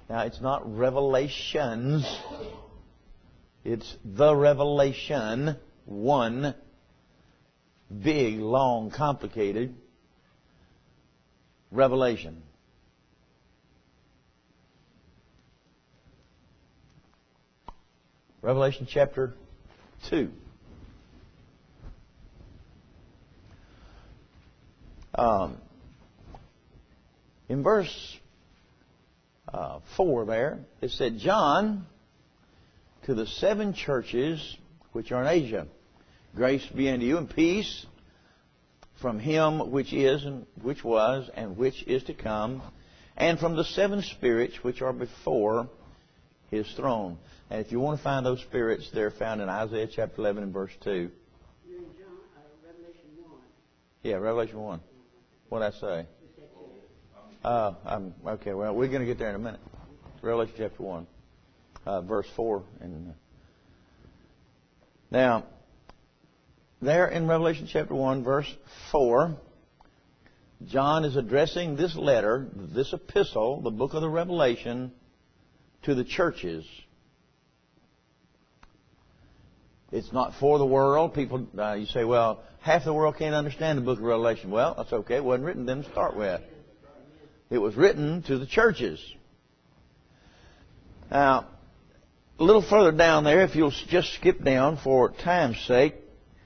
Now, it's not revelations. It's the revelation. One. Big, long, complicated revelation. Revelation chapter 2. In verse 4 there, it said, John, to the 7 churches which are in Asia, grace be unto you and peace from Him which is and which was and which is to come, and from the 7 spirits which are before His throne. And if you want to find those spirits, they're found in Isaiah chapter 11 and verse 2. You're in Revelation 1. Yeah, Revelation 1. What did I say? Okay, well, we're going to get there in a minute. Revelation chapter 1, verse 4. Now, there in Revelation chapter 1, verse 4, John is addressing this letter, this epistle, the book of the Revelation, to the churches. It's not for the world. People, you say, well, half the world can't understand the book of Revelation. Well, that's okay. It wasn't written to them to start with. It was written to the churches. Now, a little further down there, if you'll just skip down for time's sake,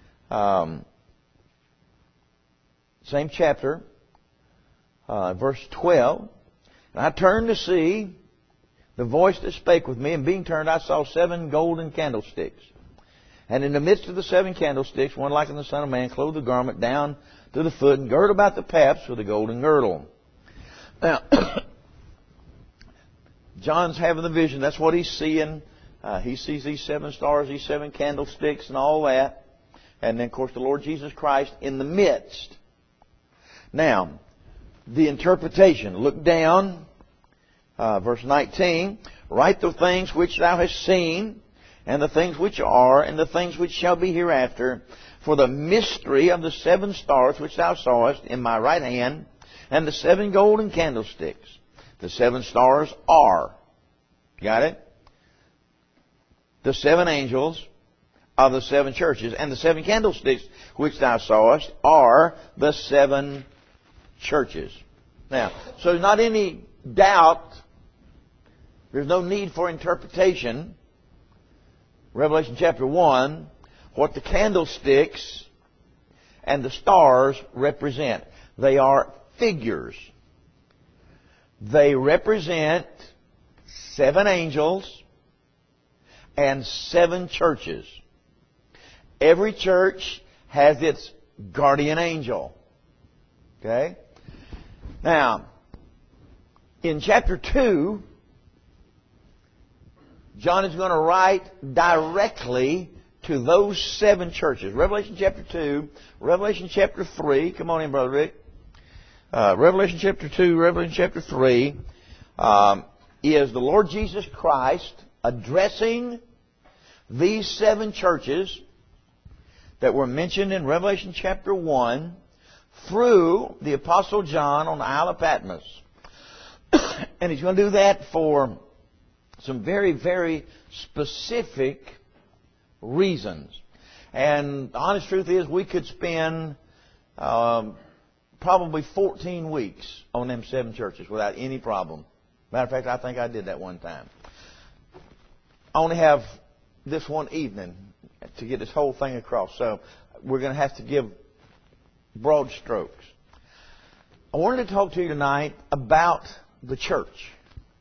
same chapter, verse 12. And I turned to see the voice that spake with me, and being turned, I saw 7 golden candlesticks. And in the midst of the 7 candlesticks, one like unto the Son of Man, clothed with a garment down to the foot, and girt about the paps with a golden girdle. Now, John's having the vision. That's what he's seeing. He sees these 7 stars, these 7 candlesticks, and all that. And then, of course, the Lord Jesus Christ in the midst. Now, the interpretation. Look down, verse 19. Write the things which thou hast seen, and the things which are, and the things which shall be hereafter. For the mystery of the 7 stars which thou sawest in my right hand, and the 7 golden candlesticks. The 7 stars are, got it? The 7 angels of the 7 churches, and the 7 candlesticks which thou sawest are the 7 churches. Now, so there's not any doubt, there's no need for interpretation. Revelation chapter 1, what the candlesticks and the stars represent. They are figures. They represent 7 angels and 7 churches. Every church has its guardian angel. Okay? Now, in chapter 2, John is going to write directly to those 7 churches. Revelation chapter 2, Revelation chapter 3. Come on in, Brother Rick. Revelation chapter 2, Revelation chapter 3 is the Lord Jesus Christ addressing these 7 churches that were mentioned in Revelation chapter 1 through the Apostle John on the Isle of Patmos. And he's going to do that for some very, very specific reasons. And the honest truth is we could spend probably 14 weeks on them 7 churches without any problem. Matter of fact, I think I did that one time. I only have this one evening to get this whole thing across. So we're going to have to give broad strokes. I wanted to talk to you tonight about the church.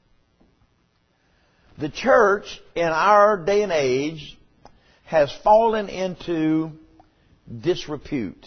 The church in our day and age has fallen into disrepute.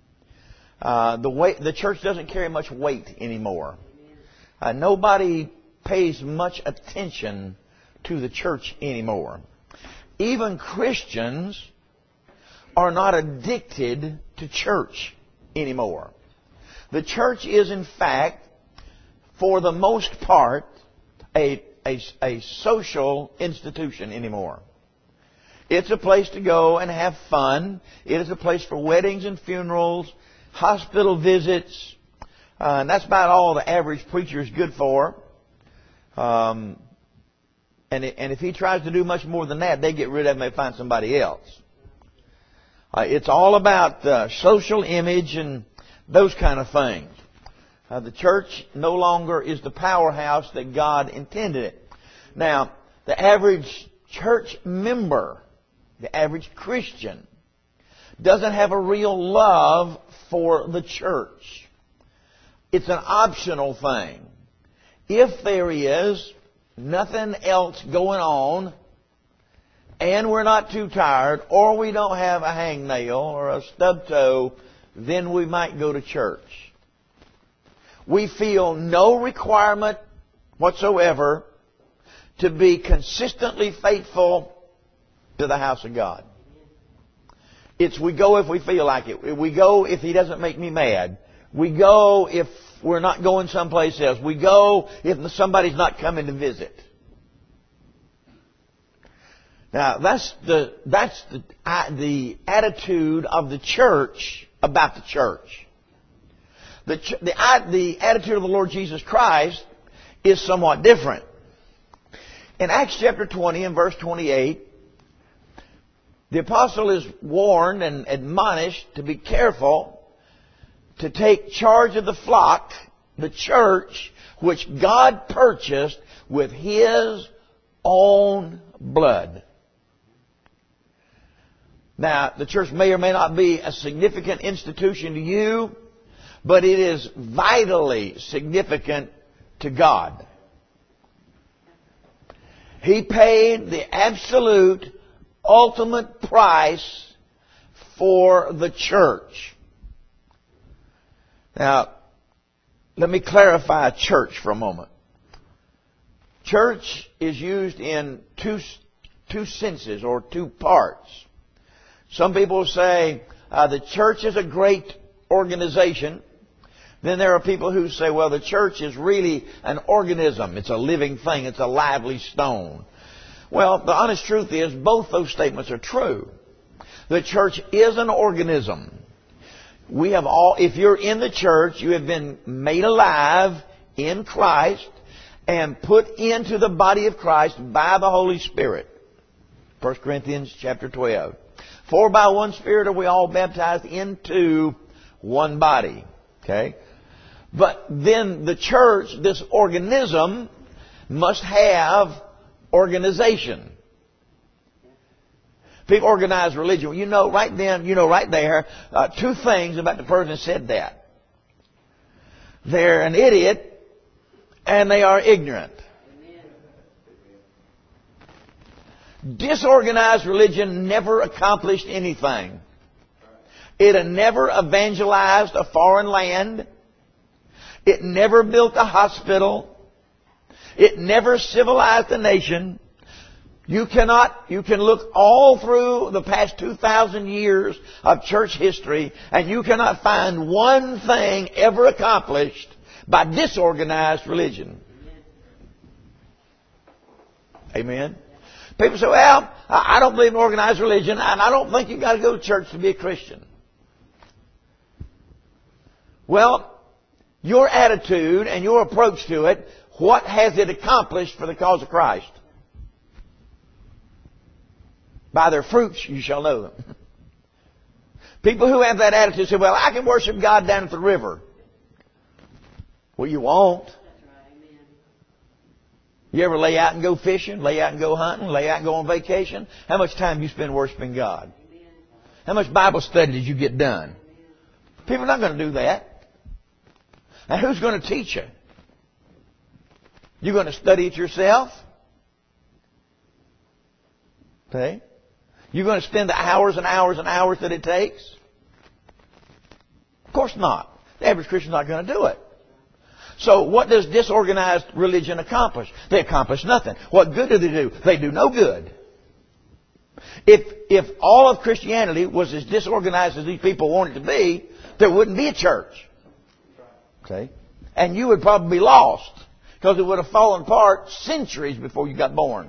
The church doesn't carry much weight anymore. Nobody pays much attention to the church anymore. Even Christians are not addicted to church anymore. The church is, in fact, for the most part, a social institution anymore. It's a place to go and have fun. It is a place for weddings and funerals, hospital visits, and that's about all the average preacher is good for. And if he tries to do much more than that, they get rid of him and find somebody else. It's all about social image and those kind of things. The church no longer is the powerhouse that God intended it. Now, the average church member, the average Christian, doesn't have a real love for the church. It's an optional thing. If there is nothing else going on, and we're not too tired, or we don't have a hangnail or a stub toe, then we might go to church. We feel no requirement whatsoever to be consistently faithful to the house of God. We go if we feel like it. We go if He doesn't make me mad. We go if we're not going someplace else. We go if somebody's not coming to visit. Now, that's the attitude of the church about the church. The attitude of the Lord Jesus Christ is somewhat different. In Acts chapter 20 and verse 28, the apostle is warned and admonished to be careful to take charge of the flock, the church, which God purchased with His own blood. Now, the church may or may not be a significant institution to you, but it is vitally significant to God. He paid the absolute, ultimate price for the church. Now, let me clarify church for a moment. Church is used in two senses or two parts. Some people say the church is a great organization. Then there are people who say, well, the church is really an organism. It's a living thing. It's a lively stone. Well, the honest truth is both those statements are true. The church is an organism. If you're in the church, you have been made alive in Christ and put into the body of Christ by the Holy Spirit. 1 Corinthians chapter 12. For by one Spirit are we all baptized into one body. Okay? But then the church, this organism, must have organization. People organize religion. You know right there, two things about the person who said that. They're an idiot and they are ignorant. Disorganized religion never accomplished anything. It never evangelized a foreign land. It never built a hospital. It never civilized a nation. You can look all through the past 2,000 years of church history, and you cannot find one thing ever accomplished by disorganized religion. Amen? People say, well, I don't believe in organized religion, and I don't think you've got to go to church to be a Christian. Well, your attitude and your approach to it, what has it accomplished for the cause of Christ? By their fruits you shall know them. People who have that attitude say, well, I can worship God down at the river. Well, you won't. You ever lay out and go fishing, lay out and go hunting, lay out and go on vacation? How much time do you spend worshiping God? How much Bible study did you get done? People are not going to do that. Now, who's going to teach you? You're going to study it yourself? Okay? You're going to spend the hours and hours and hours that it takes? Of course not. The average Christian's not going to do it. So what does disorganized religion accomplish? They accomplish nothing. What good do they do? They do no good. If all of Christianity was as disorganized as these people want it to be, there wouldn't be a church. Okay? And you would probably be lost, because it would have fallen apart centuries before you got born.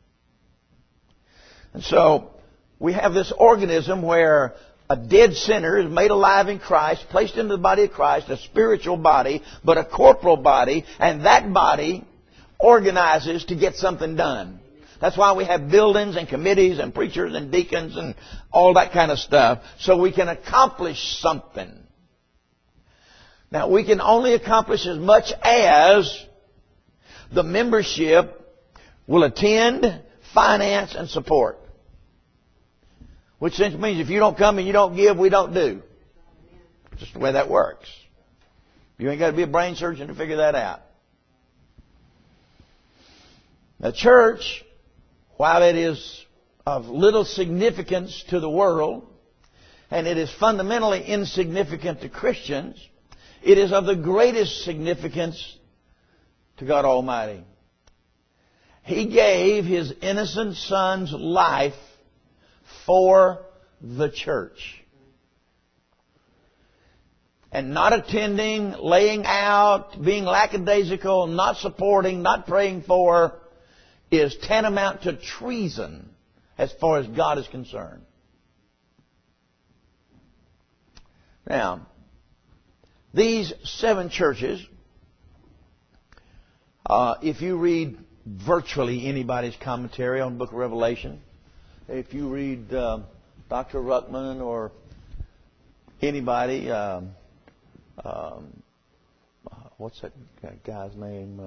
And so we have this organism where a dead sinner is made alive in Christ, placed into the body of Christ, a spiritual body, but a corporal body, and that body organizes to get something done. That's why we have buildings and committees and preachers and deacons and all that kind of stuff, so we can accomplish something. Now, we can only accomplish as much as the membership will attend, finance, and support. Which essentially means if you don't come and you don't give, we don't do. It's just the way that works. You ain't got to be a brain surgeon to figure that out. The church, while it is of little significance to the world, and it is fundamentally insignificant to Christians, it is of the greatest significance to God Almighty. He gave His innocent Son's life for the church. And not attending, laying out, being lackadaisical, not supporting, not praying for, is tantamount to treason as far as God is concerned. Now, these 7 churches, if you read virtually anybody's commentary on the book of Revelation, if you read Dr. Ruckman or anybody, what's that guy's name?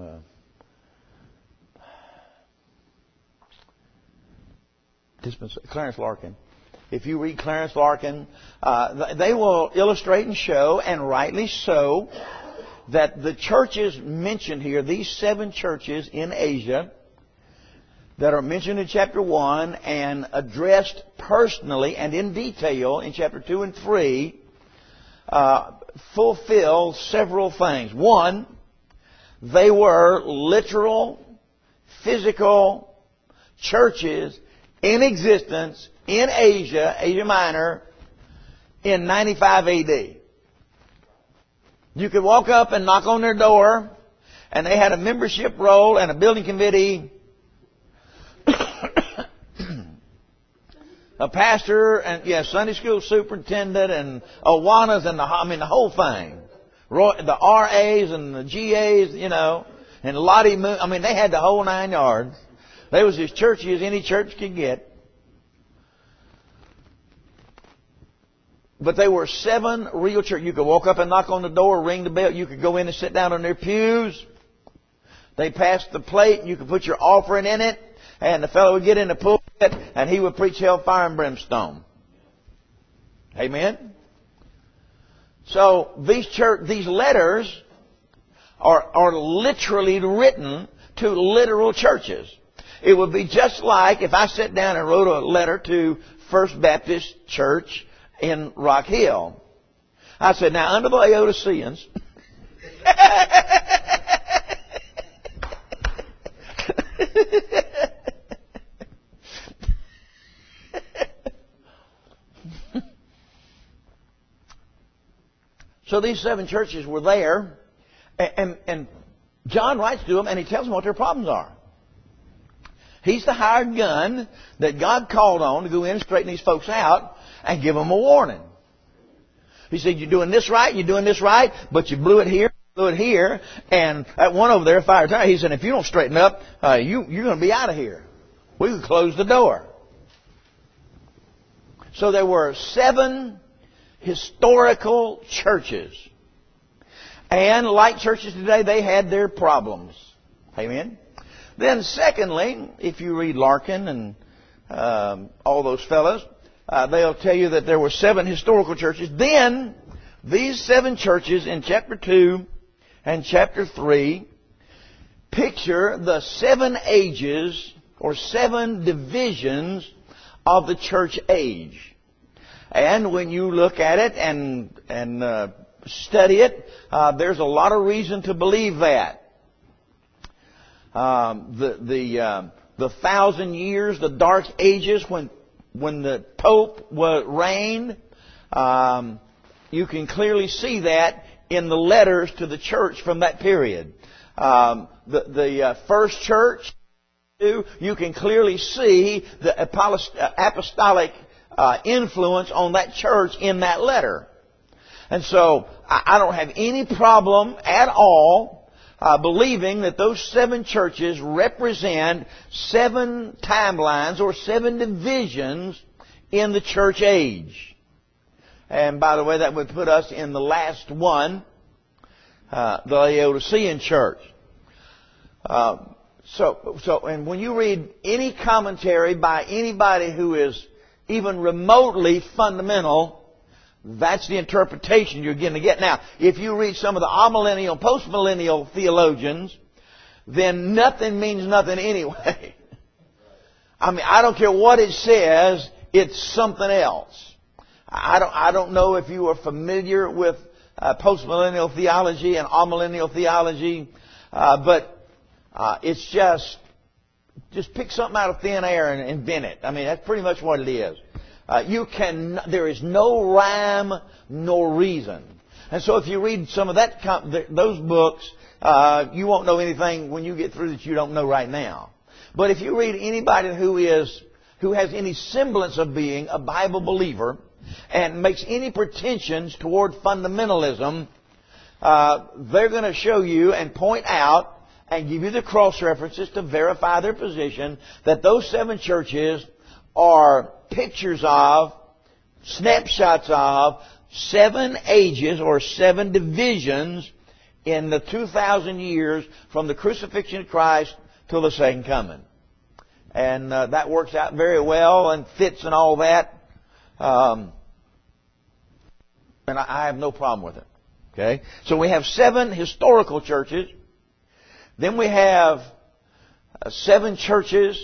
Clarence Larkin. If you read Clarence Larkin, they will illustrate and show, and rightly so, that the churches mentioned here, these 7 churches in Asia that are mentioned in chapter 1 and addressed personally and in detail in chapter 2 and 3, fulfill several things. One, they were literal, physical churches in existence in Asia, Asia Minor, in 95 AD. You could walk up and knock on their door, and they had a membership roll and a building committee, a pastor, and Sunday school superintendent, and Awanas, and the whole thing. The RAs and the GAs, and Lottie Moon. They had the whole 9 yards. They was as churchy as any church could get. But they were 7 real churches. You could walk up and knock on the door, ring the bell. You could go in and sit down on their pews. They passed the plate. You could put your offering in it. And the fellow would get in the pulpit and he would preach hellfire and brimstone. Amen? So these letters are literally written to literal churches. It would be just like if I sat down and wrote a letter to First Baptist Church in Rock Hill. I said, now under the Laodiceans, so these 7 churches were there, and John writes to them and he tells them what their problems are. He's the hired gun that God called on to go in and straighten these folks out and give them a warning. He said, you're doing this right, but you blew it here, and that one over there, fire tire, he said, if you don't straighten up, you're going to be out of here. We could close the door. So there were 7 historical churches. And like churches today, they had their problems. Amen? Then secondly, if you read Larkin and all those fellows, they'll tell you that there were 7 historical churches. Then, these 7 churches in chapter 2 and chapter 3 picture the 7 ages or 7 divisions of the church age. And when you look at it and study it, there's a lot of reason to believe that. The 1,000 years, the dark ages when the Pope reigned, you can clearly see that in the letters to the church from that period. The first church, you can clearly see the apostolic influence on that church in that letter. And so I don't have any problem at all believing that those 7 churches represent 7 timelines or 7 divisions in the church age. And by the way, that would put us in the last one, the Laodicean church. And when you read any commentary by anybody who is even remotely fundamental, that's the interpretation you're going to get. Now, if you read some of the amillennial, postmillennial theologians, then nothing means nothing anyway. I mean, I don't care what it says, it's something else. I don't know if you are familiar with postmillennial theology and amillennial theology, but it's just pick something out of thin air and invent it. I mean, that's pretty much what it is. There is no rhyme nor reason. And so if you read some of those books, you won't know anything when you get through that you don't know right now. But if you read anybody who has any semblance of being a Bible believer and makes any pretensions toward fundamentalism, they're going to show you and point out and give you the cross references to verify their position that those 7 churches are pictures of, snapshots of 7 ages or 7 divisions in the 2,000 years from the crucifixion of Christ till the second coming. And that works out very well and fits and all that. And I have no problem with it. Okay? So we have 7 historical churches. Then we have 7 churches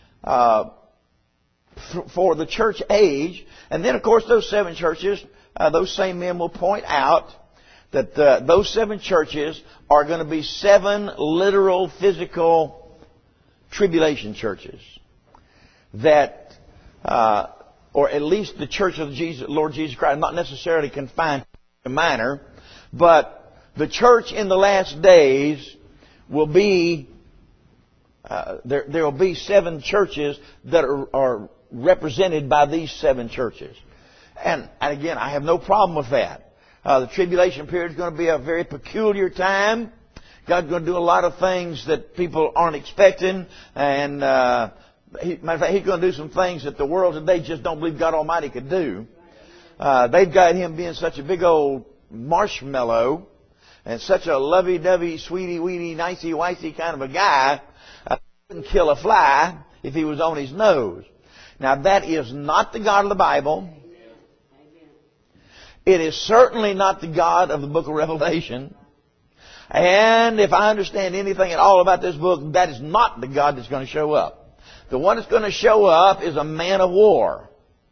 for the church age. And then, of course, those 7 churches, those same men will point out that those 7 churches are going to be 7 literal, physical tribulation churches. That, or at least the church of Lord Jesus Christ, not necessarily confined to minor, but the church in the last days will be, there will be 7 churches that are represented by these 7 churches. And again, I have no problem with that. The tribulation period is going to be a very peculiar time. God's going to do a lot of things that people aren't expecting. And, matter of fact, He's going to do some things that the world today just don't believe God Almighty could do. They've got Him being such a big old marshmallow and such a lovey-dovey, sweetie-weetie, nicey-wicey kind of a guy, wouldn't kill a fly if he was on his nose. Now, that is not the God of the Bible. It is certainly not the God of the book of Revelation. And if I understand anything at all about this book, that is not the God that's going to show up. The one that's going to show up is a man of war.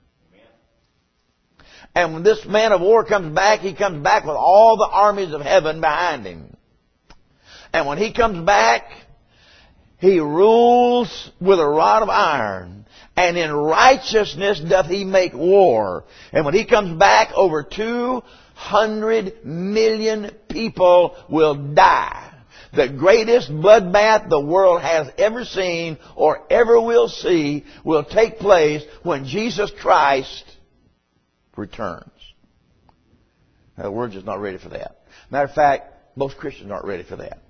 And when this man of war comes back, he comes back with all the armies of heaven behind him. And when he comes back, he rules with a rod of iron. And in righteousness doth he make war. And when he comes back, over 200 million people will die. The greatest bloodbath the world has ever seen or ever will see will take place when Jesus Christ returns. Now, we're just not ready for that. Matter of fact, most Christians aren't ready for that.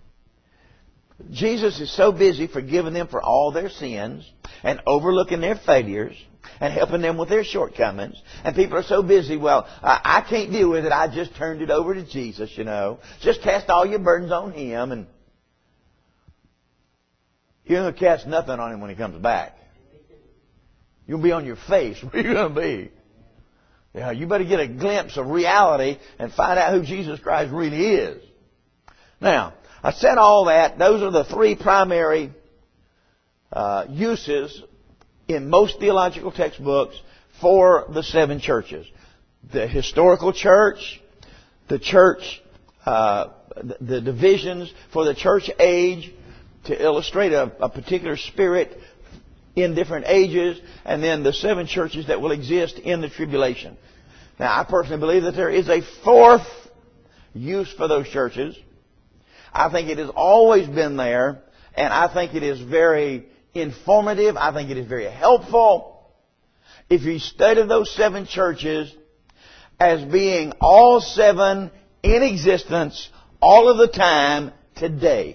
Jesus is so busy forgiving them for all their sins and overlooking their failures and helping them with their shortcomings. And people are so busy, I can't deal with it. I just turned it over to Jesus, you know. Just cast all your burdens on Him. And you're going to cast nothing on Him when He comes back. You'll be on your face. Where are you going to be? Yeah, you better get a glimpse of reality and find out who Jesus Christ really is. Now, I said all that. Those are the 3 primary uses in most theological textbooks for the 7 churches. The historical church, the church, the divisions for the church age to illustrate a particular spirit in different ages, and then the 7 churches that will exist in the tribulation. Now, I personally believe that there is a 4th use for those churches. I think it has always been there, and I think it is very informative. I think it is very helpful. If you study those 7 churches as being all 7 in existence all of the time today.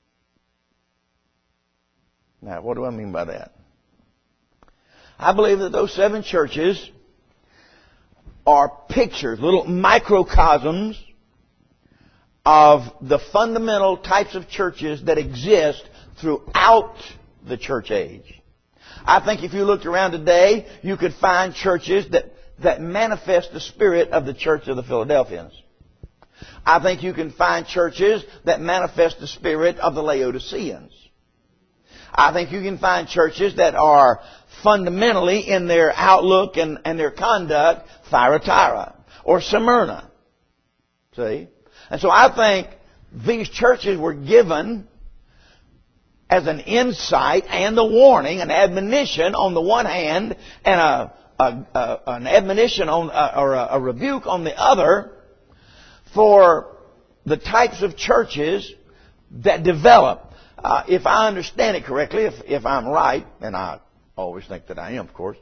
Now, what do I mean by that? I believe that those 7 churches are pictures, little microcosms of the fundamental types of churches that exist throughout the church age. I think if you looked around today, you could find churches that manifest the spirit of the Church of the Philadelphians. I think you can find churches that manifest the spirit of the Laodiceans. I think you can find churches that are fundamentally in their outlook and their conduct Thyatira or Smyrna. See? And so I think these churches were given as an insight and a warning, an admonition on the one hand, and an admonition on, or a rebuke on the other, for the types of churches that develop. If I understand it correctly, if I'm right, and I always think that I am, of course,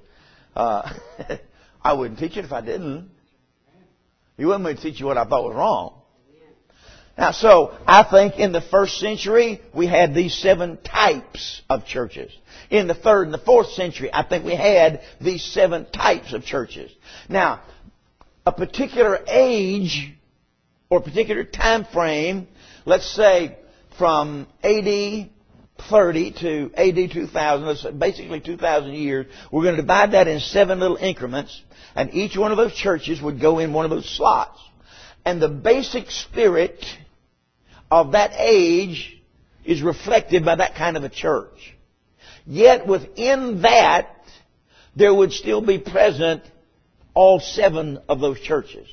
I wouldn't teach it if I didn't. You wouldn't want me to teach you what I thought was wrong. Now, so I think in the 1st century we had these 7 types of churches. In the 3rd and the 4th century, I think we had these 7 types of churches. Now, a particular age or particular time frame, let's say from AD 30 to AD 2000, that's basically 2,000 years, we're going to divide that in 7 little increments, and each one of those churches would go in one of those slots. And the basic spirit of that age is reflected by that kind of a church. Yet within that, there would still be present all 7 of those churches.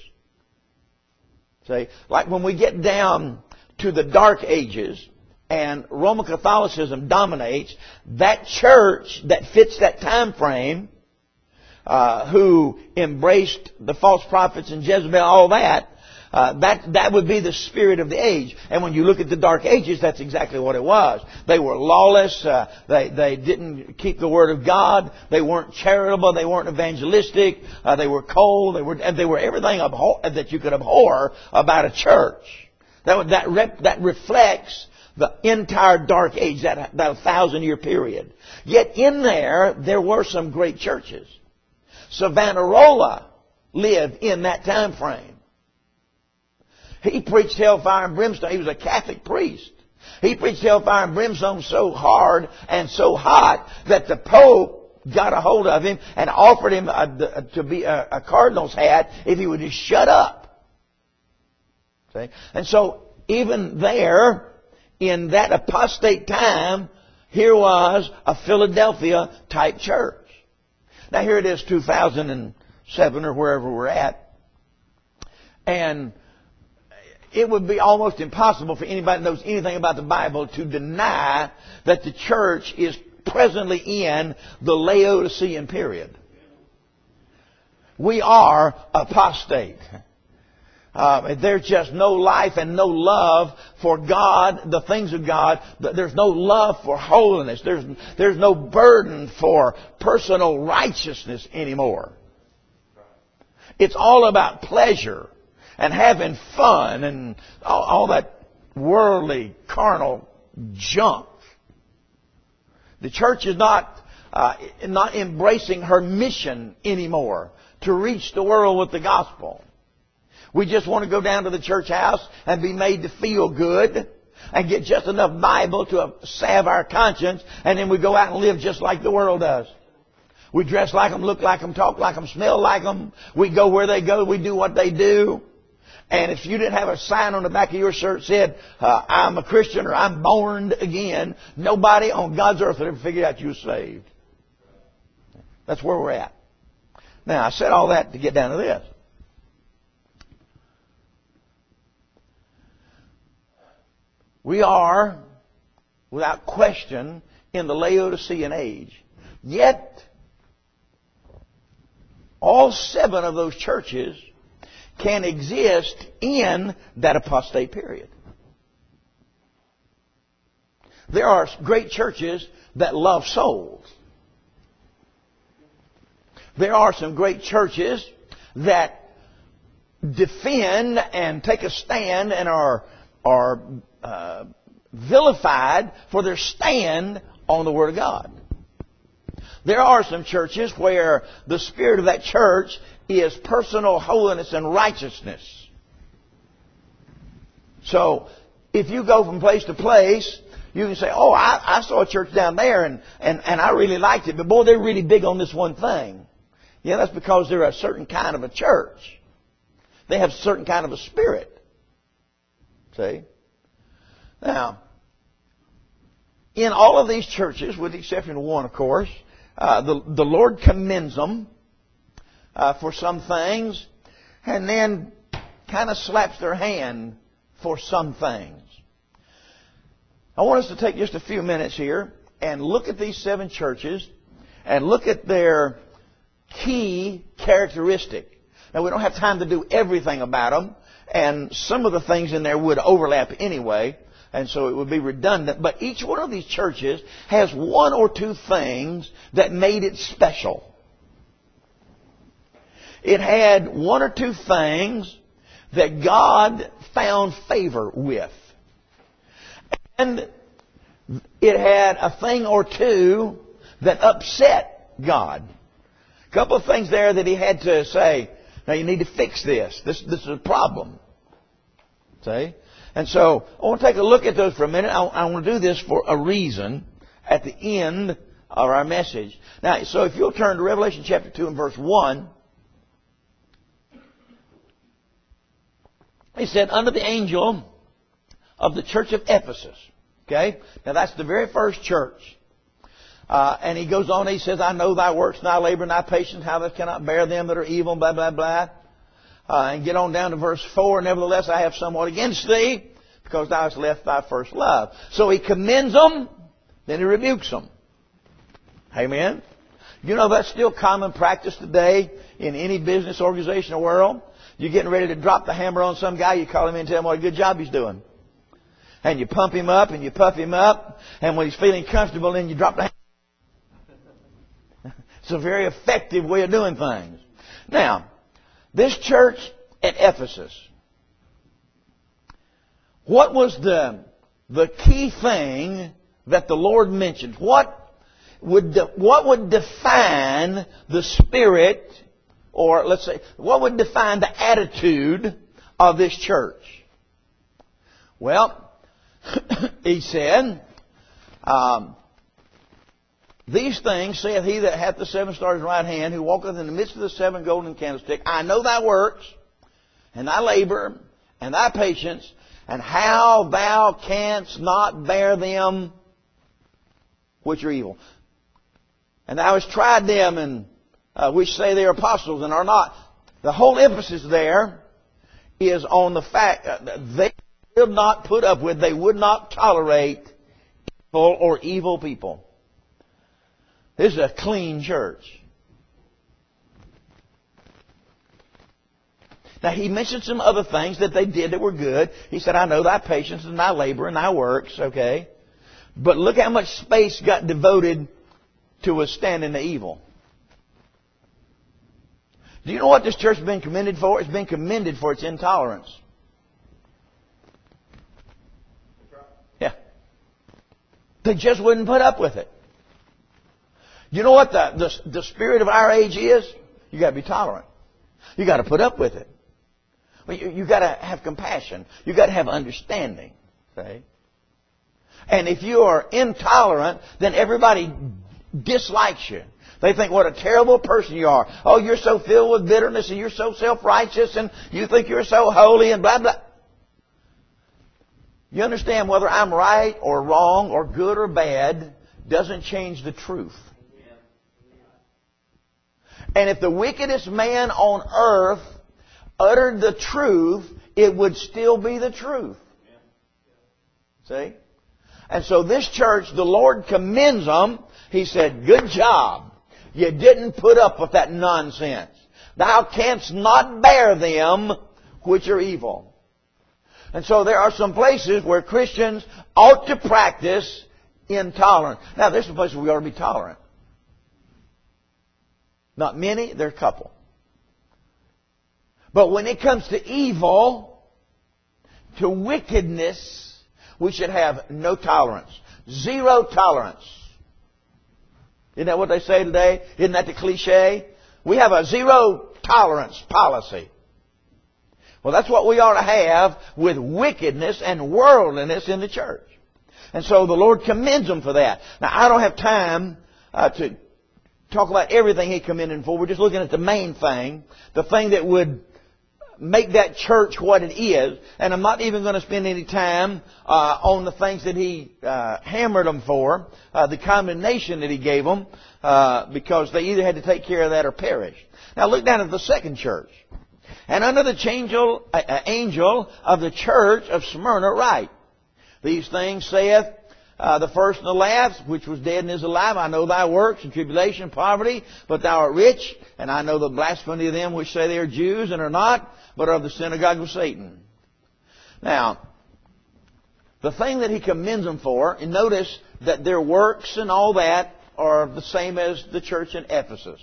See, like when we get down to the Dark Ages and Roman Catholicism dominates, that church that fits that time frame, who embraced the false prophets and Jezebel, all that, that would be the spirit of the age. And when you look at the Dark Ages, that's exactly what it was. They were lawless. They didn't keep the Word of God. They weren't charitable. They weren't evangelistic. They were cold. They were everything that you could abhor about a church. That reflects the entire Dark Age, that 1,000-year period. Yet in there were some great churches. Savonarola lived in that time frame. He preached hellfire and brimstone. He was a Catholic priest. He preached hellfire and brimstone so hard and so hot that the Pope got a hold of him and offered him to be a cardinal's hat if he would just shut up. See? And so even there, in that apostate time, here was a Philadelphia type church. Now here it is, 2007 or wherever we're at. And it would be almost impossible for anybody that knows anything about the Bible to deny that the church is presently in the Laodicean period. We are apostate. There's just no life and no love for God, the things of God. There's no love for holiness. There's no burden for personal righteousness anymore. It's all about pleasure and having fun and all that worldly, carnal junk. The church is not embracing her mission anymore to reach the world with the gospel. We just want to go down to the church house and be made to feel good and get just enough Bible to salve our conscience, and then we go out and live just like the world does. We dress like them, look like them, talk like them, smell like them. We go where they go. We do what they do. And if you didn't have a sign on the back of your shirt that said, I'm a Christian or I'm born again, nobody on God's earth would ever figure out you were saved. That's where we're at. Now, I said all that to get down to this. We are, without question, in the Laodicean age. Yet, all 7 of those churches can exist in that apostate period. There are great churches that love souls. There are some great churches that defend and take a stand and are vilified for their stand on the Word of God. There are some churches where the spirit of that church is personal holiness and righteousness. So, if you go from place to place, you can say, oh, I saw a church down there and I really liked it, but boy, they're really big on this one thing. Yeah, that's because they're a certain kind of a church. They have a certain kind of a spirit. See? Now, in all of these churches, with the exception of one, of course, the Lord commends them for some things and then kind of slaps their hand for some things. I want us to take just a few minutes here and look at these 7 churches and look at their key characteristic. Now, we don't have time to do everything about them, and some of the things in there would overlap anyway, and so it would be redundant. But each one of these churches has 1 or 2 things that made it special. It had 1 or 2 things that God found favor with. And it had a thing or 2 that upset God. A couple of things there that He had to say, now you need to fix this. This is a problem. See? And so I want to take a look at those for a minute. I want to do this for a reason at the end of our message. Now, so if you'll turn to Revelation chapter 2 and verse 1. He said, unto the angel of the church of Ephesus. Okay? Now that's the very first church. And he goes on, he says, I know thy works, thy labor, and thy patience, how thou cannot bear them that are evil, blah, blah, blah. And get on down to verse 4. Nevertheless, I have somewhat against thee, because thou hast left thy first love. So he commends them, then he rebukes them. Amen? You know that's still common practice today in any business organization in the world. You're getting ready to drop the hammer on some guy, you call him in and tell him what a good job he's doing. And you pump him up and you puff him up, and when he's feeling comfortable, then you drop the hammer. It's a very effective way of doing things. Now, this church at Ephesus, what was the key thing that the Lord mentioned? What would define the spirit, or let's say, what would define the attitude of this church? Well, he said, these things saith he that hath the 7 stars in his right hand, who walketh in the midst of the 7 golden candlesticks. I know thy works, and thy labor, and thy patience, and how thou canst not bear them which are evil. And thou hast tried them, and which say they are apostles and are not. The whole emphasis there is on the fact that they will not put up with, they would not tolerate evil or evil people. This is a clean church. Now, he mentioned some other things that they did that were good. He said, I know thy patience and thy labor and thy works, okay? But look how much space got devoted to withstanding the evil. Do you know what this church has been commended for? It's been commended for its intolerance. Yeah. They just wouldn't put up with it. You know what the spirit of our age is? You got to be tolerant. You got to put up with it. You got to have compassion. You got to have understanding. See? And if you are intolerant, then everybody dislikes you. They think what a terrible person you are. Oh, you're so filled with bitterness and you're so self-righteous and you think you're so holy and blah, blah. You understand whether I'm right or wrong or good or bad doesn't change the truth. And if the wickedest man on earth uttered the truth, it would still be the truth. See? And so this church, the Lord commends them. He said, good job. You didn't put up with that nonsense. Thou canst not bear them which are evil. And so there are some places where Christians ought to practice intolerance. Now, there's some places we ought to be tolerant. Not many, there are a couple. But when it comes to evil, to wickedness, we should have no tolerance. Zero tolerance. Isn't that what they say today? Isn't that the cliche? We have a zero tolerance policy. Well, that's what we ought to have with wickedness and worldliness in the church. And so the Lord commends them for that. Now, I don't have time to talk about everything He commended them for. We're just looking at the main thing, the thing that would make that church what it is. And I'm not even going to spend any time on the things that He hammered them for, the condemnation that He gave them, because they either had to take care of that or perish. Now look down at the second church. And under the angel of the church of Smyrna write, these things saith the first and the last, which was dead and is alive. I know thy works and tribulation and poverty, but thou art rich. And I know the blasphemy of them which say they are Jews and are not, but are of the synagogue of Satan. Now, the thing that he commends them for, and notice that their works and all that are the same as the church in Ephesus.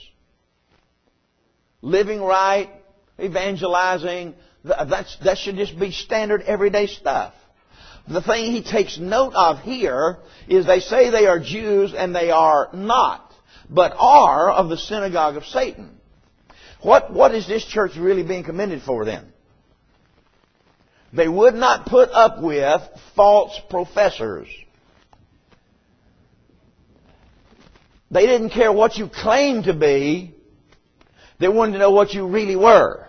Living right, evangelizing, that should just be standard everyday stuff. The thing he takes note of here is they say they are Jews and they are not, but are of the synagogue of Satan. What is this church really being commended for then? They would not put up with false professors. They didn't care what you claimed to be. They wanted to know what you really were.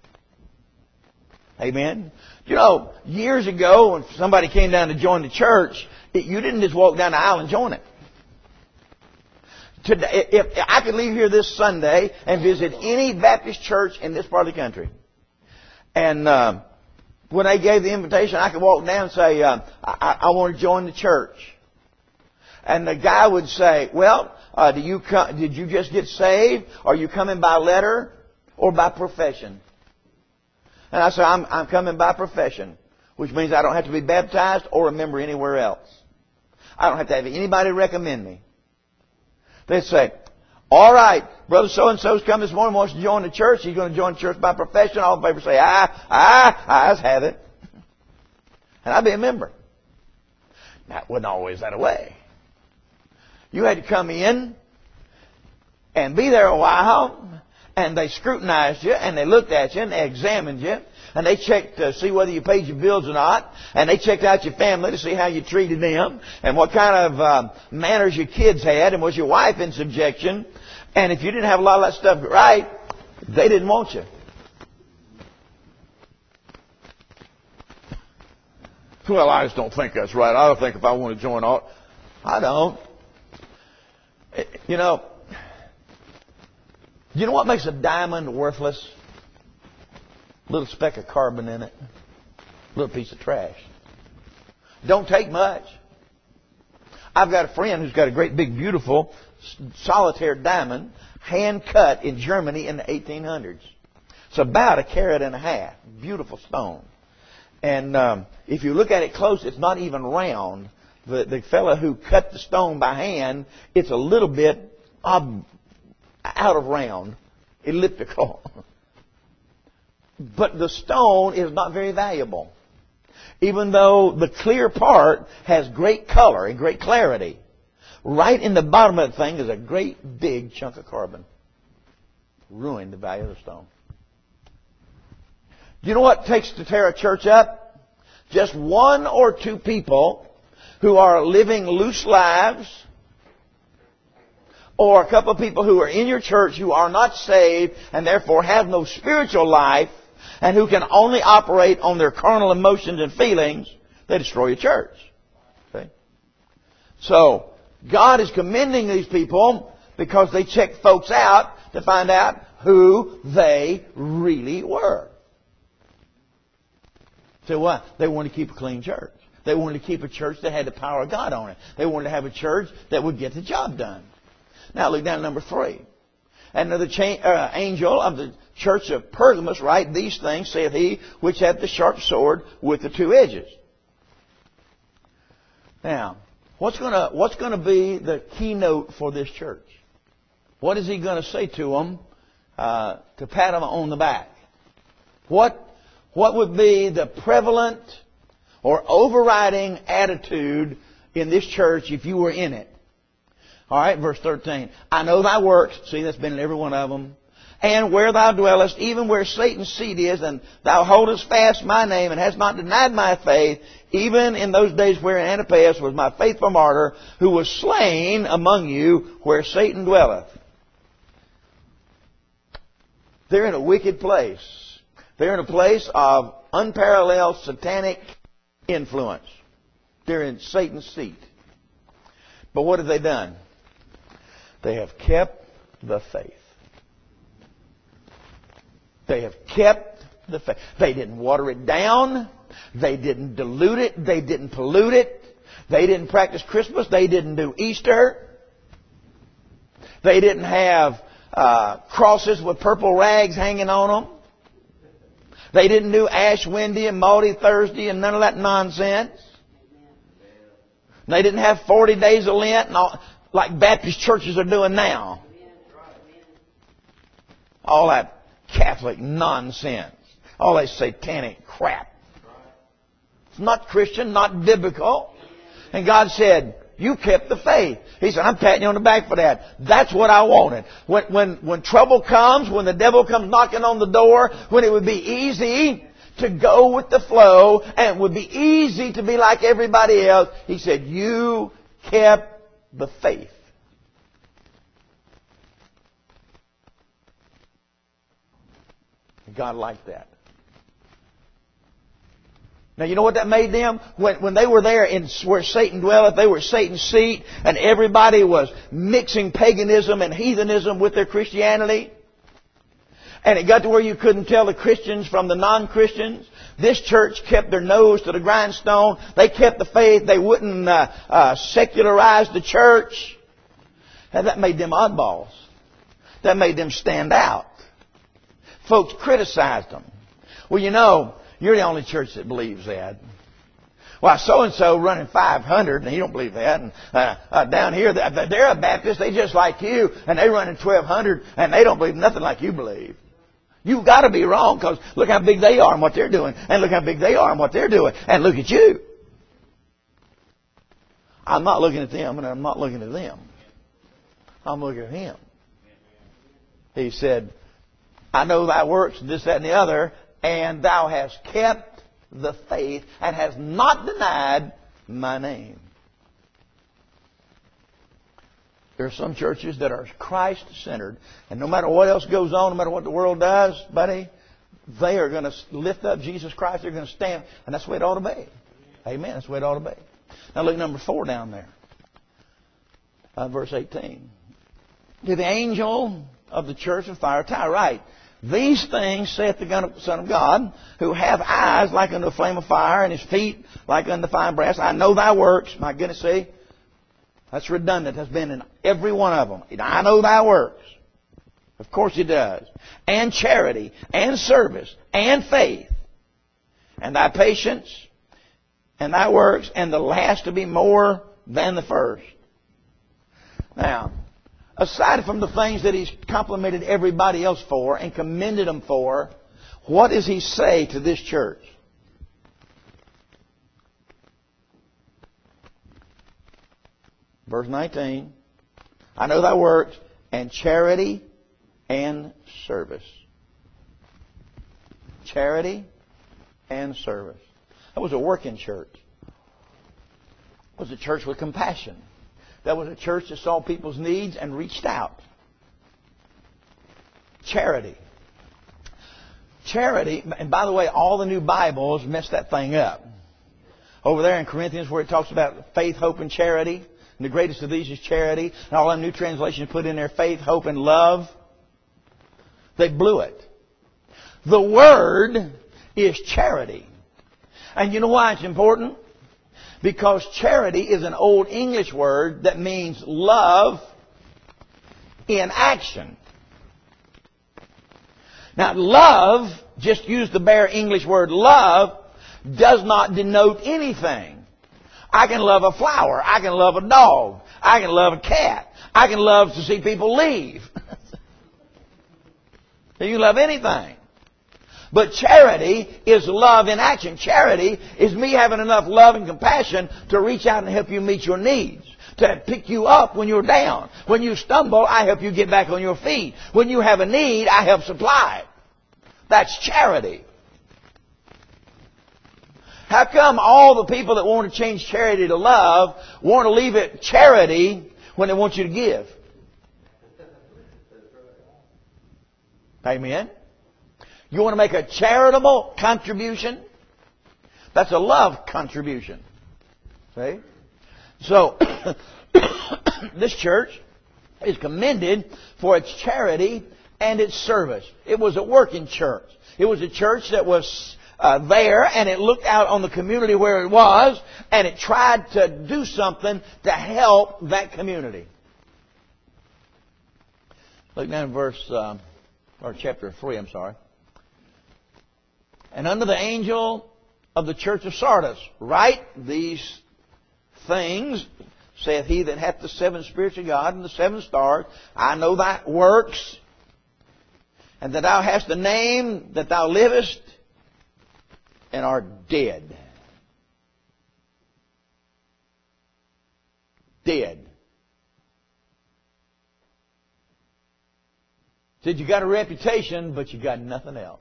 Amen? You know, years ago when somebody came down to join the church, you didn't just walk down the aisle and join it. Today, if I could leave here this Sunday and visit any Baptist church in this part of the country, and when they gave the invitation, I could walk down and say, I want to join the church. And the guy would say, well, did you just get saved? Are you coming by letter or by profession? And I say, I'm coming by profession, which means I don't have to be baptized or a member anywhere else. I don't have to have anybody recommend me. They'd say, all right, brother so-and-so's come this morning, wants to join the church. He's going to join the church by profession. All the papers say, let's have it. And I'd be a member. That wasn't always that way. You had to come in and be there a while, and they scrutinized you, and they looked at you, and they examined you, and they checked to see whether you paid your bills or not, and they checked out your family to see how you treated them, and what kind of manners your kids had, and was your wife in subjection. And if you didn't have a lot of that stuff right, they didn't want you. Well, I just don't think that's right. I don't think if I want to join all... I don't. You know what makes a diamond worthless? A little speck of carbon in it. A little piece of trash. Don't take much. I've got a friend who's got a great big beautiful solitaire diamond hand cut in Germany in the 1800s. It's about 1.5 carats. Beautiful stone. And if you look at it close, it's not even round. The fellow who cut the stone by hand, it's a little bit out of round, elliptical. But the stone is not very valuable. Even though the clear part has great color and great clarity. Right in the bottom of the thing is a great big chunk of carbon. Ruined the value of the stone. Do you know what it takes to tear a church up? Just 1 or 2 people who are living loose lives, or a couple of people who are in your church who are not saved and therefore have no spiritual life and who can only operate on their carnal emotions and feelings, they destroy your church. Okay? So, God is commending these people because they checked folks out to find out who they really were. So what? They wanted to keep a clean church. They wanted to keep a church that had the power of God on it. They wanted to have a church that would get the job done. Now look down at number 3. And the angel of the church of Pergamos write, these things saith he which hath the sharp sword with the 2 edges. Now, what's going to be the keynote for this church? What is he going to say to them to pat them on the back? What would be the prevalent, or overriding attitude in this church if you were in it. All right, verse 13. I know thy works. See, that's been in every one of them. And where thou dwellest, even where Satan's seat is, and thou holdest fast my name, and hast not denied my faith, even in those days wherein Antipas was my faithful martyr, who was slain among you where Satan dwelleth. They're in a wicked place. They're in a place of unparalleled satanic influence. They're in Satan's seat. But what have they done? They have kept the faith. They have kept the faith. They didn't water it down. They didn't dilute it. They didn't pollute it. They didn't practice Christmas. They didn't do Easter. They didn't have crosses with purple rags hanging on them. They didn't do Ash Wednesday and Maundy Thursday and none of that nonsense. They didn't have 40 days of Lent and all, like Baptist churches are doing now. All that Catholic nonsense. All that satanic crap. It's not Christian, not biblical. And God said, you kept the faith. He said, I'm patting you on the back for that. That's what I wanted. When trouble comes, when the devil comes knocking on the door, when it would be easy to go with the flow and it would be easy to be like everybody else, He said, you kept the faith. God liked that. Now, you know what that made them? When they were there in where Satan dwelleth, they were Satan's seat, and everybody was mixing paganism and heathenism with their Christianity. And it got to where you couldn't tell the Christians from the non-Christians. This church kept their nose to the grindstone. They kept the faith. They wouldn't secularize the church. And that made them oddballs. That made them stand out. Folks criticized them. Well, you know, you're the only church that believes that. Well, so-and-so running 500, and you don't believe that. And down here, they're a Baptist. They just like you, and they running 1,200, and they don't believe nothing like you believe. You've got to be wrong, because look how big they are and what they're doing, and look how big they are and what they're doing, and look at you. I'm not looking at them, and I'm not looking at them. I'm looking at Him. He said, I know thy works, this, that, and the other, and thou hast kept the faith and hast not denied my name. There are some churches that are Christ-centered, and no matter what else goes on, no matter what the world does, buddy, they are going to lift up Jesus Christ. They're going to stand, and that's the way it ought to be. Amen. That's the way it ought to be. Now look at number 4 down there. Verse 18. To the angel of the church of Thyatira write, these things saith the Son of God, who have eyes like unto a flame of fire, and his feet like unto fine brass. I know thy works. My goodness, see? That's redundant. Has been in every one of them. I know thy works. Of course it does. And charity, and service, and faith, and thy patience, and thy works, and the last to be more than the first. Now, aside from the things that He's complimented everybody else for and commended them for, what does He say to this church? Verse 19. I know thy works, and charity and service. Charity and service. That was a working church. It was a church with compassion. That was a church that saw people's needs and reached out. Charity. Charity, and by the way, all the new Bibles messed that thing up. Over there in Corinthians where it talks about faith, hope, and charity. And the greatest of these is charity. And all the new translations put in there faith, hope, and love. They blew it. The word is charity. And you know why it's important? Because charity is an old English word that means love in action. Now, love, just use the bare English word love, does not denote anything. I can love a flower. I can love a dog. I can love a cat. I can love to see people leave. You can love anything. But charity is love in action. Charity is me having enough love and compassion to reach out and help you meet your needs. To pick you up when you're down. When you stumble, I help you get back on your feet. When you have a need, I help supply it. That's charity. How come all the people that want to change charity to love want to leave it charity when they want you to give? Amen? You want to make a charitable contribution? That's a love contribution. See? So, this church is commended for its charity and its service. It was a working church. It was a church that was there, and it looked out on the community where it was, and it tried to do something to help that community. Look down at chapter 3, I'm sorry. And unto the angel of the church of Sardis, write these things, saith he that hath the 7 spirits of God and the 7 stars. I know thy works, and that thou hast a name, that thou livest, and art dead. Dead. Said you got a reputation, but you got nothing else.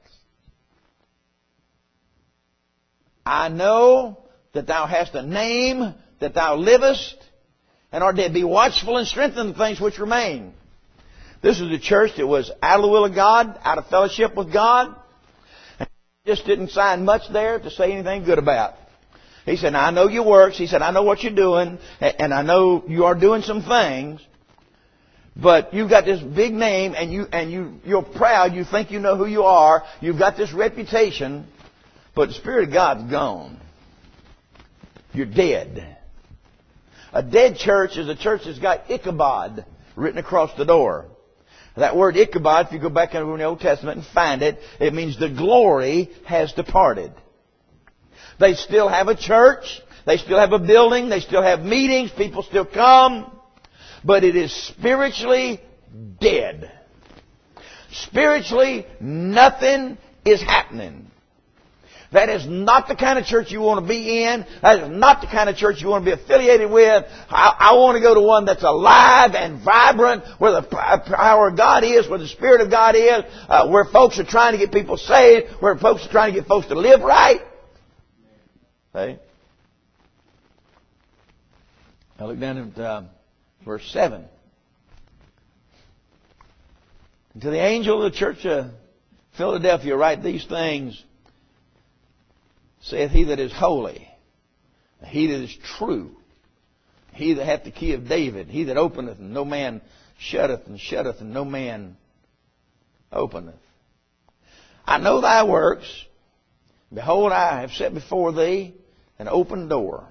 I know that thou hast a name, that thou livest, and art dead. Be watchful and strengthen the things which remain. This is a church that was out of the will of God, out of fellowship with God. And just didn't sign much there to say anything good about. He said, now, I know your works. He said, I know what you're doing, and I know you are doing some things. But you've got this big name, and you're proud. You think you know who you are. You've got this reputation. But the Spirit of God's gone. You're dead. A dead church is a church that's got Ichabod written across the door. That word Ichabod, if you go back into the Old Testament and find it, it means the glory has departed. They still have a church. They still have a building. They still have meetings. People still come. But it is spiritually dead. Spiritually, nothing is happening. That is not the kind of church you want to be in. That is not the kind of church you want to be affiliated with. I want to go to one that's alive and vibrant, where the power of God is, where the Spirit of God is, where folks are trying to get people saved, where folks are trying to get folks to live right. Okay? Now look down at verse 7. And to the angel of the church of Philadelphia write these things, saith he that is holy, he that is true, he that hath the key of David, he that openeth and no man shutteth, and shutteth and no man openeth. I know thy works. Behold, I have set before thee an open door,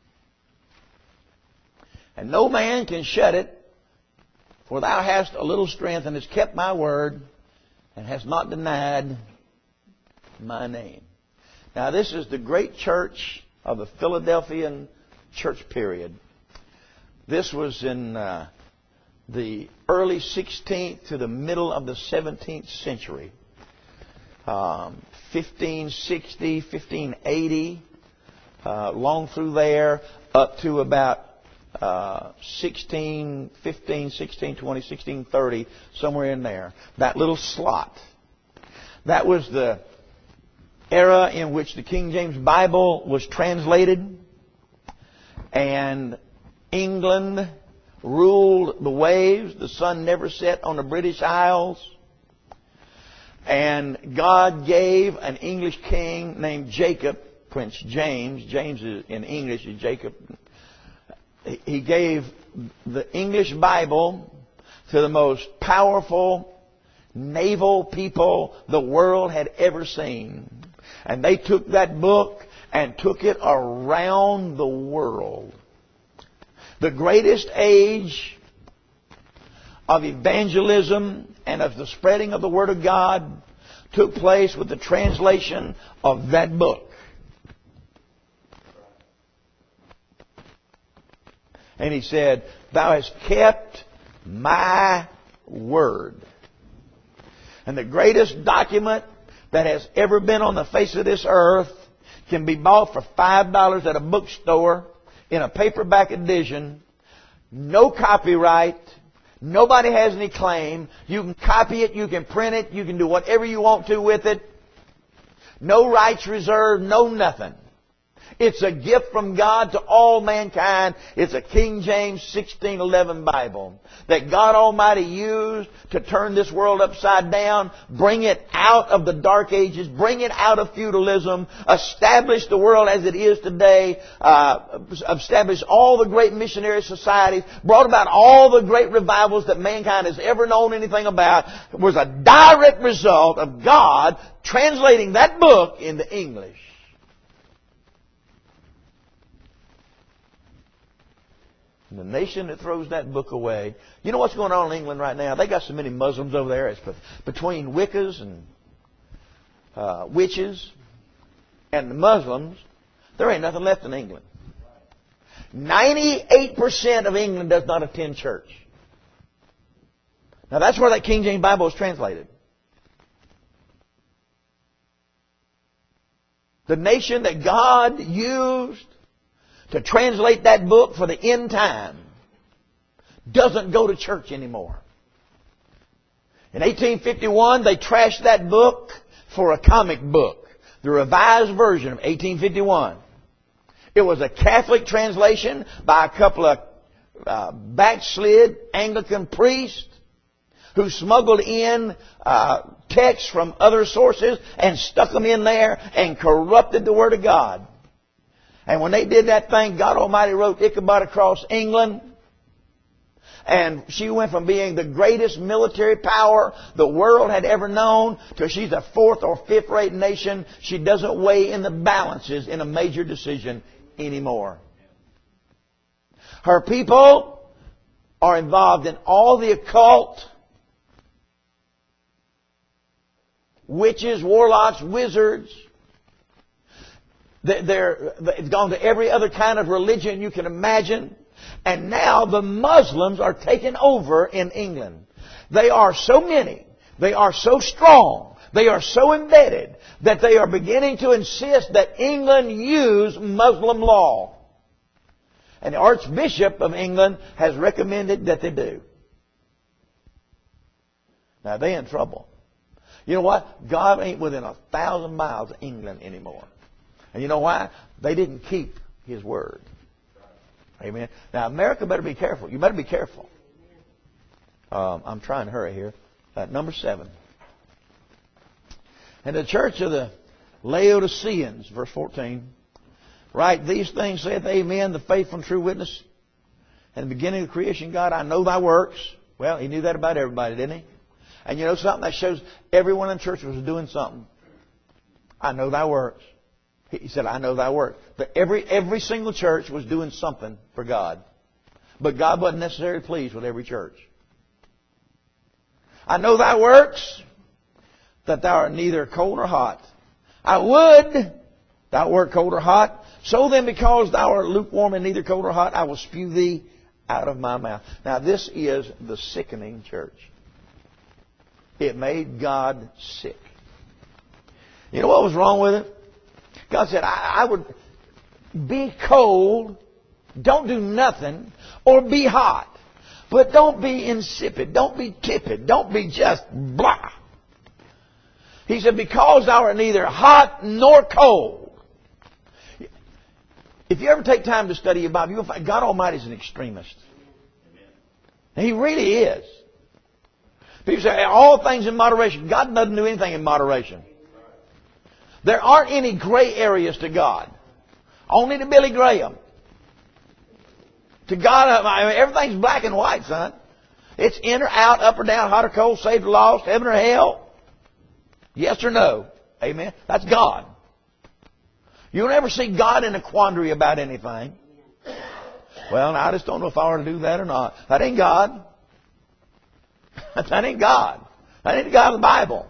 and no man can shut it. For thou hast a little strength, and hast kept my word, and hast not denied my name. Now, this is the great church of the Philadelphian church period. This was in the early 16th to the middle of the 17th century. 1560, 1580, long through there, up to about 1615, 1620, 1630, somewhere in there. That little slot. That was the era in which the King James Bible was translated, and England ruled the waves. The sun never set on the British Isles. And God gave an English king named Jacob, Prince James. James is, in English is Jacob. He gave the English Bible to the most powerful naval people the world had ever seen. And they took that book and took it around the world. The greatest age of evangelism and of the spreading of the Word of God took place with the translation of that book. And he said, thou hast kept my word. And the greatest document that has ever been on the face of this earth can be bought for $5 at a bookstore in a paperback edition. No copyright. Nobody has any claim. You can copy it. You can print it. You can do whatever you want to with it. No rights reserved. No nothing. It's a gift from God to all mankind. It's a King James 1611 Bible that God Almighty used to turn this world upside down, bring it out of the dark ages, bring it out of feudalism, establish the world as it is today, establish all the great missionary societies, brought about all the great revivals that mankind has ever known anything about. It was a direct result of God translating that book into English. The nation that throws that book away. You know what's going on in England right now? They got so many Muslims over there. It's between Wiccas and witches and the Muslims. There ain't nothing left in England. 98% of England does not attend church. Now that's where that King James Bible is translated. The nation that God used to translate that book for the end time doesn't go to church anymore. In 1851, they trashed that book for a comic book, the Revised Version of 1851. It was a Catholic translation by a couple of backslid Anglican priests who smuggled in texts from other sources and stuck them in there and corrupted the Word of God. And when they did that thing, God Almighty wrote Ichabod across England. And she went from being the greatest military power the world had ever known to she's a fourth or fifth rate nation. She doesn't weigh in the balances in a major decision anymore. Her people are involved in all the occult, witches, warlocks, wizards. It's gone to every other kind of religion you can imagine. And now the Muslims are taking over in England. They are so many. They are so strong. They are so embedded that they are beginning to insist that England use Muslim law. And the Archbishop of England has recommended that they do. Now they're in trouble. You know what? God ain't within 1,000 miles of England anymore. And you know why? They didn't keep His word. Amen. Now, America better be careful. You better be careful. I'm trying to hurry here. Number 7. And the church of the Laodiceans, verse 14, write, these things saith Amen, the faithful and true witness. And the beginning of creation, God, I know thy works. Well, He knew that about everybody, didn't He? And you know something? That shows everyone in church was doing something. I know thy works. He said, I know thy work. But every single church was doing something for God. But God wasn't necessarily pleased with every church. I know thy works, that thou art neither cold nor hot. I would thou wert cold or hot. So then, because thou art lukewarm and neither cold nor hot, I will spew thee out of my mouth. Now, this is the sickening church. It made God sick. You know what was wrong with it? God said, I would be cold, don't do nothing, or be hot. But don't be insipid, don't be tepid, don't be just blah. He said, because thou art neither hot nor cold. If you ever take time to study your Bible, you'll find God Almighty is an extremist. He really is. People say, all things in moderation. God doesn't do anything in moderation. There aren't any gray areas to God. Only to Billy Graham. To God, I mean, everything's black and white, son. It's in or out, up or down, hot or cold, saved or lost, heaven or hell. Yes or no. Amen. That's God. You'll never see God in a quandary about anything. Well, I just don't know if I ought to do that or not. That ain't God. That ain't God. That ain't the God of the Bible.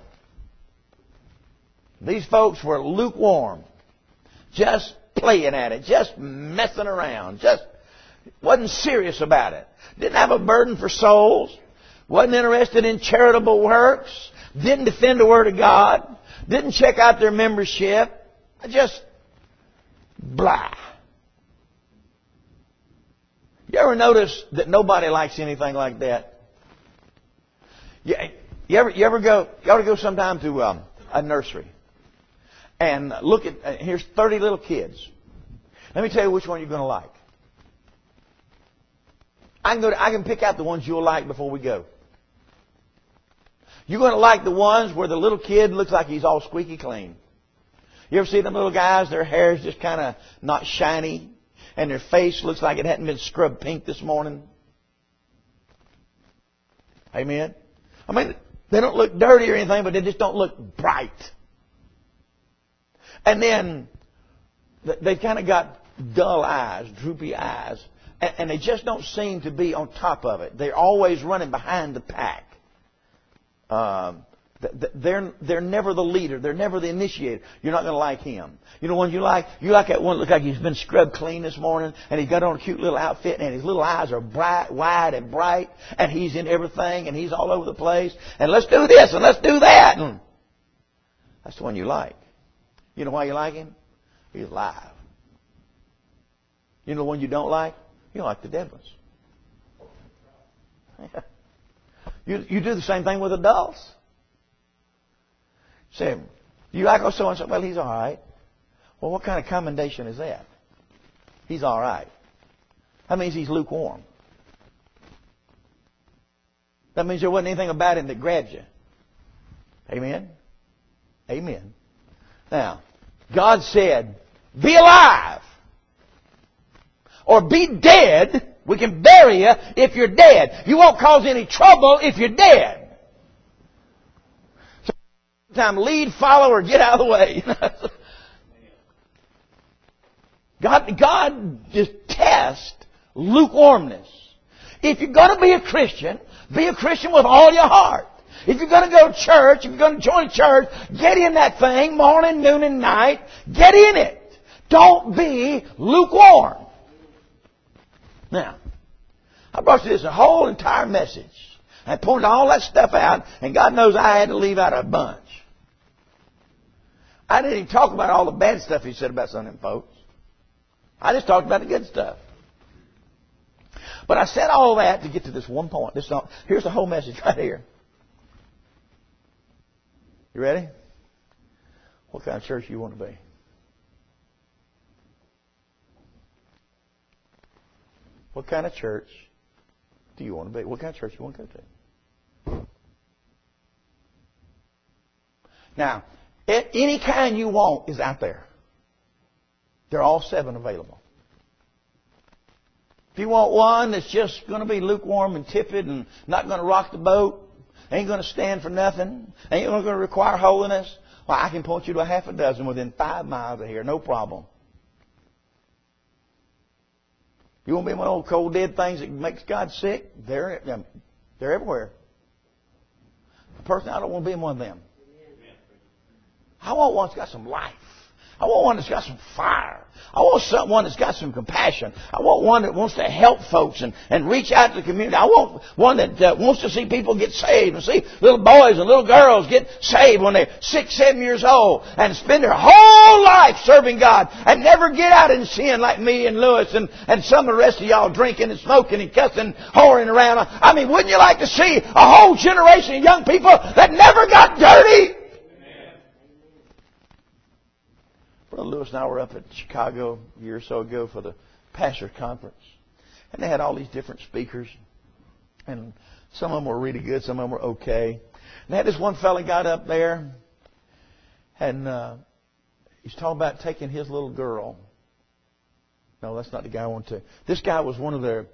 These folks were lukewarm. Just playing at it. Just messing around. Just wasn't serious about it. Didn't have a burden for souls. Wasn't interested in charitable works. Didn't defend the Word of God. Didn't check out their membership. Just blah. You ever notice that nobody likes anything like that? You ever go sometime to a nursery and look at, here's 30 little kids. Let me tell you which one you're going to like. I can pick out the ones you'll like before we go. You're going to like the ones where the little kid looks like he's all squeaky clean. You ever see them little guys, their hair's just kind of not shiny, and their face looks like it hadn't been scrubbed pink this morning? Amen? I mean, they don't look dirty or anything, but they just don't look bright. And then they've kind of got dull eyes, droopy eyes, and they just don't seem to be on top of it. They're always running behind the pack. They're never the leader. They're never the initiator. You're not going to like him. You know one you like? You like that one that looks like he's been scrubbed clean this morning, and he's got on a cute little outfit, and his little eyes are bright, wide and bright, and he's in everything, and he's all over the place, and let's do this, and let's do that. And that's the one you like. You know why you like him? He's alive. You know the one you don't like? You don't like the dead ones. You do the same thing with adults. Say, you like so-and-so? Well, he's all right. Well, what kind of commendation is that? He's all right. That means he's lukewarm. That means there wasn't anything about him that grabbed you. Amen? Amen. Now, God said, be alive. Or be dead. We can bury you if you're dead. You won't cause any trouble if you're dead. So, time lead, follow, or get out of the way. God just tests lukewarmness. If you're going to be a Christian with all your heart. If you're going to go to church, if you're going to join church, get in that thing morning, noon, and night. Get in it. Don't be lukewarm. Now, I brought you this whole entire message. I pointed all that stuff out, and God knows I had to leave out a bunch. I didn't even talk about all the bad stuff He said about some of them folks. I just talked about the good stuff. But I said all that to get to this one point. Here's the whole message right here. You ready? What kind of church you want to be? What kind of church do you want to be? What kind of church do you want to go to? Now, any kind you want is out there. They're all 7 available. If you want one that's just going to be lukewarm and tepid and not going to rock the boat, ain't going to stand for nothing, ain't going to require holiness, well, I can point you to a half a dozen within 5 miles of here, no problem. You want to be one of those cold dead things that makes God sick? They're everywhere. Personally, I don't want to be in one of them. I want one that's got some life. I want one that's got some fire. I want one that's got some compassion. I want one that wants to help folks and reach out to the community. I want one that wants to see people get saved and see little boys and little girls get saved when they're 6, 7 years old and spend their whole life serving God and never get out in sin like me and Lewis and some of the rest of y'all drinking and smoking and cussing, whoring around. I mean, wouldn't you like to see a whole generation of young people that never got dirty? Brother Lewis and I were up at Chicago a year or so ago for the pastor conference. And they had all these different speakers. And some of them were really good, some of them were okay. And they had this one fella got up there. And he's talking about taking his little girl. No, that's not the guy I want to. This guy was one of their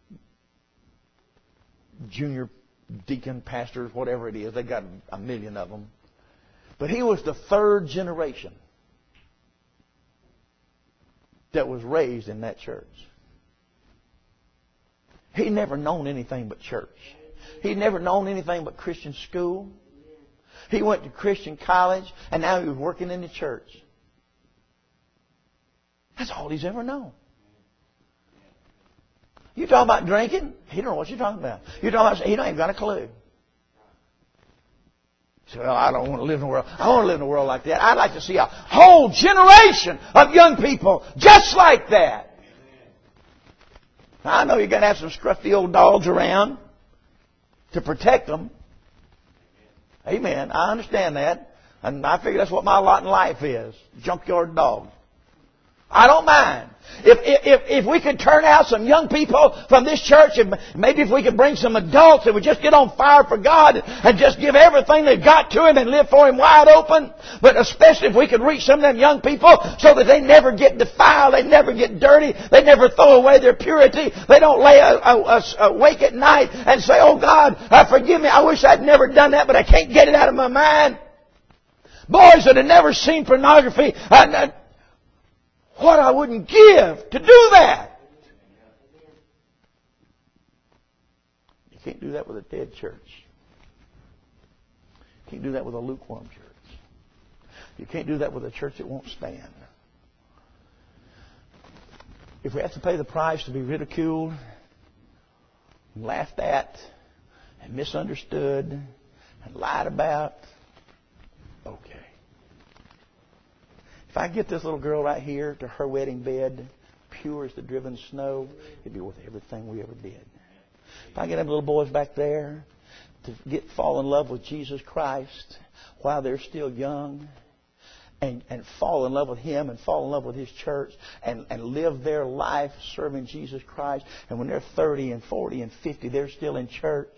junior deacon pastors, whatever it is. They got a million of them. But he was the 3rd generation that was raised in that church. He'd never known anything but church. He'd never known anything but Christian school. He went to Christian college, and now he was working in the church. That's all he's ever known. You talking about drinking? He don't know what you're talking about. You talking about, he don't even got a clue. So, well, I don't want to live in a world. I want to live in a world like that. I'd like to see a whole generation of young people just like that. Now, I know you're going to have some scruffy old dogs around to protect them. Amen. I understand that. And I figure that's what my lot in life is. Junkyard dogs. I don't mind. If we could turn out some young people from this church, and maybe if we could bring some adults that would just get on fire for God and just give everything they've got to Him and live for Him wide open. But especially if we could reach some of them young people so that they never get defiled, they never get dirty, they never throw away their purity, they don't lay awake at night and say, "Oh God, forgive me, I wish I'd never done that, but I can't get it out of my mind." Boys that have never seen pornography, what I wouldn't give to do that. You can't do that with a dead church. You can't do that with a lukewarm church. You can't do that with a church that won't stand. If we have to pay the price to be ridiculed and laughed at and misunderstood and lied about, okay. If I get this little girl right here to her wedding bed, pure as the driven snow, it'd be worth everything we ever did. If I get them little boys back there to fall in love with Jesus Christ while they're still young, and fall in love with Him and fall in love with His church and live their life serving Jesus Christ, and when they're 30 and 40 and 50, they're still in church,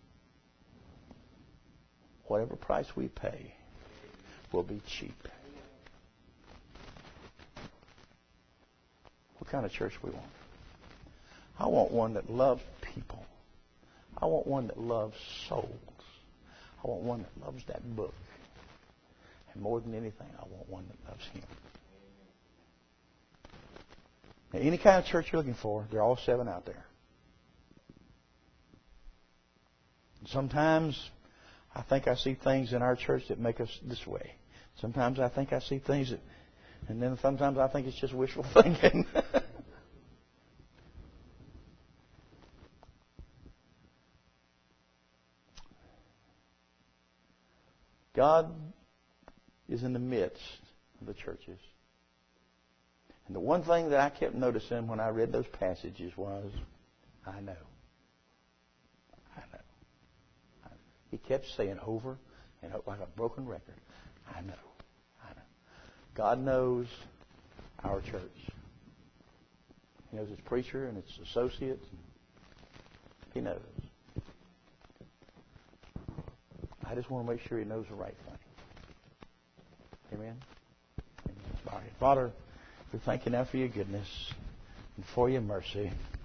whatever price we pay will be cheap. What kind of church we want? I want one that loves people. I want one that loves souls. I want one that loves that book. And more than anything, I want one that loves Him. Now, any kind of church you're looking for, there are all 7 out there. Sometimes I think I see things in our church that make us this way. Sometimes I think I see things that... And then sometimes I think it's just wishful thinking. God is in the midst of the churches. And the one thing that I kept noticing when I read those passages was, I know. He kept saying over and over like a broken record, I know. God knows our church. He knows its preacher and its associates. He knows. I just want to make sure He knows the right thing. Amen? Amen. All right. Father, we thank You now for Your goodness and for Your mercy.